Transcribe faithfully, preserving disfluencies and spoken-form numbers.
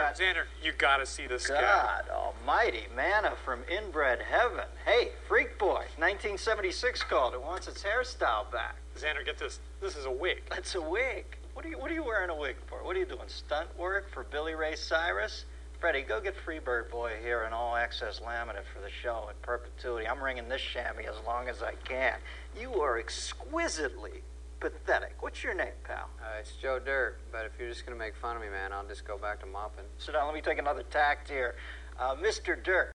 got... Xander, you gotta see this guy. God almighty, manna from inbred heaven. Hey, Freak Boy, nineteen seventy-six called. It wants its hairstyle back. Xander, get this. This is a wig. It's a wig. What are you, what are you wearing a wig for? What are you doing, stunt work for Billy Ray Cyrus? Freddie, go get Freebird Boy here and all access laminate for the show in perpetuity. I'm ringing this chamois as long as I can. You are exquisitely pathetic. What's your name, pal? Uh, it's Joe Dirt, but if you're just gonna make fun of me, man, I'll just go back to mopping. Sit down, let me take another tact here. Uh, Mister Dirt.